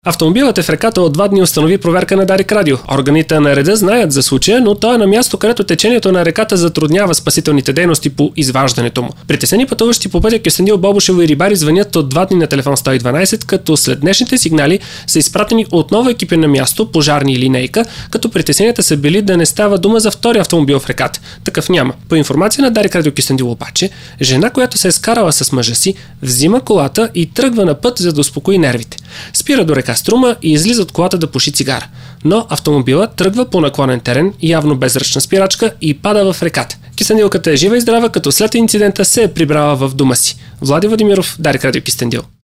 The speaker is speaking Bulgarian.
Автомобилът е в реката от 2 дни, установи проверка на Дарик Радио. Органите на реда знаят за случая, но той е на място, където течението на реката затруднява спасителните дейности по изваждането му. Притеснени пътуващи по пътя Кюстендил, Бобошево и Рибари звънят от 2 дни на телефон 112, като след днешните сигнали са изпратени отново екипи на място, пожарни и линейка, като притесненията са били да не става дума за втори автомобил в реката. Такъв няма. По информация на Дарик Радио Кюстендил обаче, жена, която се е скарала с мъжа си, взима колата и тръгва на път, за да успокои нервите. Спира до река Струма и излиза от колата да пуши цигара. Но автомобилът тръгва по наклонен терен, явно без ръчна спирачка, и пада в реката. Кюстендилката е жива и здрава, като след инцидента се е прибрала в дома си. Влади Владимиров, Дарик Радио Кюстендил.